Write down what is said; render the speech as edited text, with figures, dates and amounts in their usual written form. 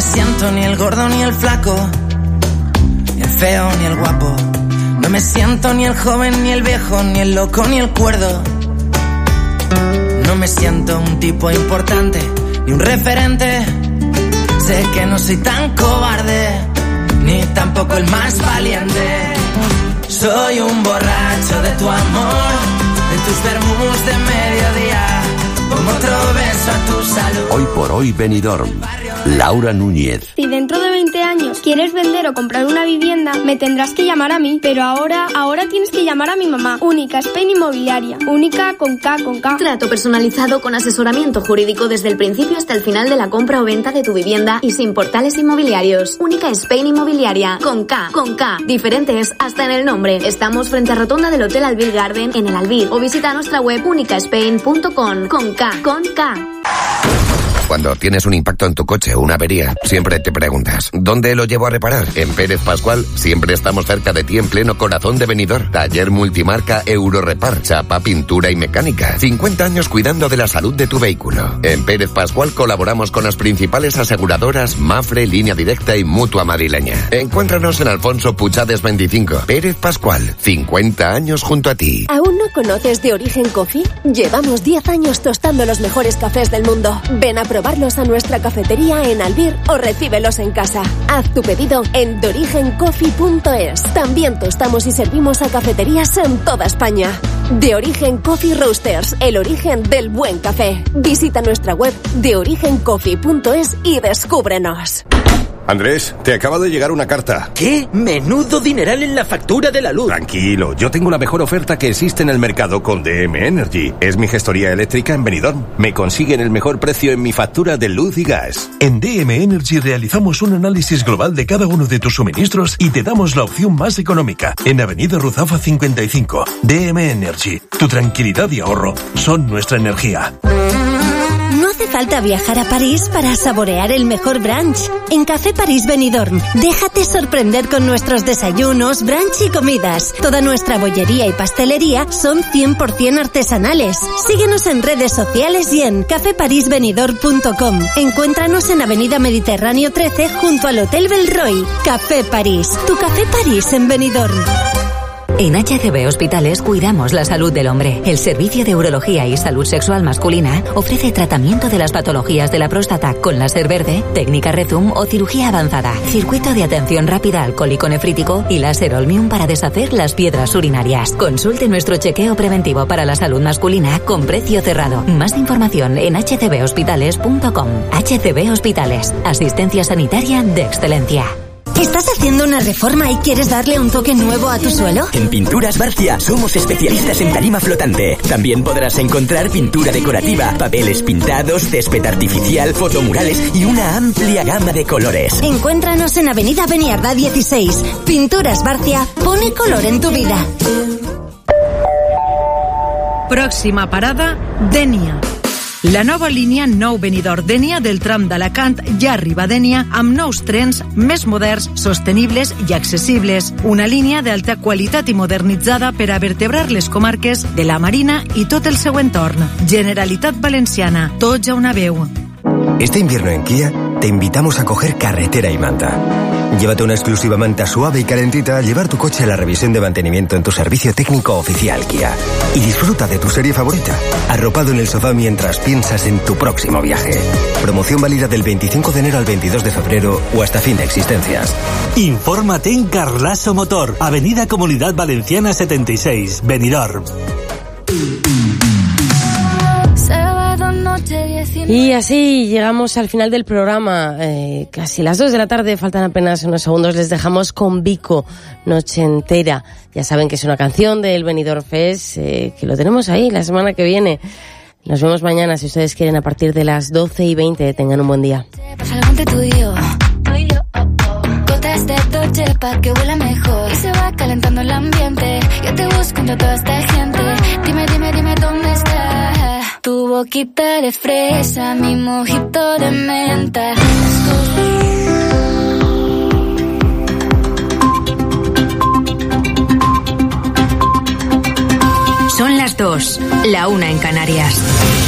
siento ni el gordo ni el flaco, ni el feo ni el guapo. No me siento ni el joven ni el viejo, ni el loco ni el cuerdo. No me siento un tipo importante ni un referente. Sé que no soy tan cobarde, ni tampoco el más valiente. Soy un borracho de tu amor, de tus vermús de mediodía. Pongo otro beso a tu salud. Hoy por hoy Benidorm. Laura Núñez. Si dentro de 20 años quieres vender o comprar una vivienda, me tendrás que llamar a mí. Pero ahora tienes que llamar a mi mamá. Única Spain Inmobiliaria. Única con K. Trato personalizado con asesoramiento jurídico desde el principio hasta el final de la compra o venta de tu vivienda y sin portales inmobiliarios. Única Spain Inmobiliaria. Con K. Diferentes hasta en el nombre. Estamos frente a rotonda del Hotel Albir Garden en el Albir. O visita nuestra web unicaspain.com. Con K. Cuando tienes un impacto en tu coche o una avería, siempre te preguntas, ¿dónde lo llevo a reparar? En Pérez Pascual siempre estamos cerca de ti en pleno corazón de Benidorm. Taller multimarca Eurorepar, chapa, pintura y mecánica. 50 años cuidando de la salud de tu vehículo. En Pérez Pascual colaboramos con las principales aseguradoras Mafre, Línea Directa y Mutua Madrileña. Encuéntranos en Alfonso Puchades 25. Pérez Pascual, 50 años junto a ti. ¿Aún no conoces De Origen Coffee? Llevamos 10 años tostando los mejores cafés del mundo. Ven a probarlos a nuestra cafetería en Albir o recíbelos en casa. Haz tu pedido en deorigencoffee.es. También tostamos y servimos a cafeterías en toda España. De Origen Coffee Roasters, el origen del buen café. Visita nuestra web deorigencoffee.es y descúbrenos. Andrés, te acaba de llegar una carta. ¿Qué? Menudo dineral en la factura de la luz. Tranquilo, yo tengo la mejor oferta que existe en el mercado con DM Energy. Es mi gestoría eléctrica en Benidorm. Me consiguen el mejor precio en mi factura de luz y gas. En DM Energy realizamos un análisis global de cada uno de tus suministros y te damos la opción más económica. En Avenida Ruzafa 55. DM Energy. Tu tranquilidad y ahorro son nuestra energía. No hace falta viajar a París para saborear el mejor brunch. En Café París Benidorm, déjate sorprender con nuestros desayunos, brunch y comidas. Toda nuestra bollería y pastelería son 100% artesanales. Síguenos en redes sociales y en cafeparisbenidorm.com. Encuéntranos en Avenida Mediterráneo 13 junto al Hotel Belroy. Café París, tu Café París en Benidorm. En HCB Hospitales cuidamos la salud del hombre. El Servicio de Urología y Salud Sexual Masculina ofrece tratamiento de las patologías de la próstata con láser verde, técnica Rezum o cirugía avanzada, circuito de atención rápida al cólico nefrítico y láser Olmium para deshacer las piedras urinarias. Consulte nuestro chequeo preventivo para la salud masculina con precio cerrado. Más información en hcbhospitales.com. HCB Hospitales. Asistencia sanitaria de excelencia. ¿Estás haciendo una reforma y quieres darle un toque nuevo a tu suelo? En Pinturas Barcia somos especialistas en tarima flotante. También podrás encontrar pintura decorativa, papeles pintados, césped artificial, fotomurales y una amplia gama de colores. Encuéntranos en Avenida Beniardá 16. Pinturas Barcia pone color en tu vida. Pròxima parada, Dénia. La nova línia Nou Benidorm Dénia del tram d'Alacant ja arriba a Dénia amb nous trens més moderns, sostenibles i accessibles. Una línia d'alta qualitat i modernitzada per a vertebrar les comarques de la Marina i tot el seu entorn. Generalitat Valenciana, tots a una veu. Este invierno en Kia te invitamos a coger carretera y manta. Llévate una exclusiva manta suave y calentita al llevar tu coche a la revisión de mantenimiento en tu servicio técnico oficial Kia. Y disfruta de tu serie favorita, arropado en el sofá mientras piensas en tu próximo viaje. Promoción válida del 25 de enero al 22 de febrero o hasta fin de existencias. Infórmate en Carlaso Motor, Avenida Comunidad Valenciana 76, Benidorm. Y así llegamos al final del programa, casi las 2 de la tarde, faltan apenas unos segundos, les dejamos con Vico, Noche Entera. Ya saben que es una canción del Benidorm Fest, que lo tenemos ahí la semana que viene. Nos vemos mañana, si ustedes quieren, a partir de las 12:20. Tengan un buen día. Gotas de Dolce pa' que huela mejor y se va calentando el ambiente. Yo te busco entre toda esta gente. Dime dónde está tu boquita de fresa, mi mojito de menta. Son las 2, la 1 en Canarias.